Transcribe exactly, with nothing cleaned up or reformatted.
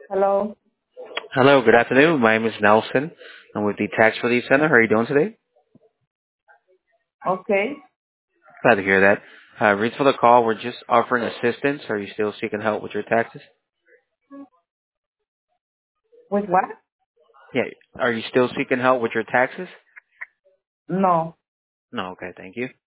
Hello. Hello, good afternoon. My name is Nelson. I'm with the Tax Relief Center. How are you doing today? Okay. Glad to hear that. Uh, reason for the call, we're just offering assistance. Are you still seeking help with your taxes? With what? Yeah. Are you still seeking help with your taxes? No. No, okay, thank you.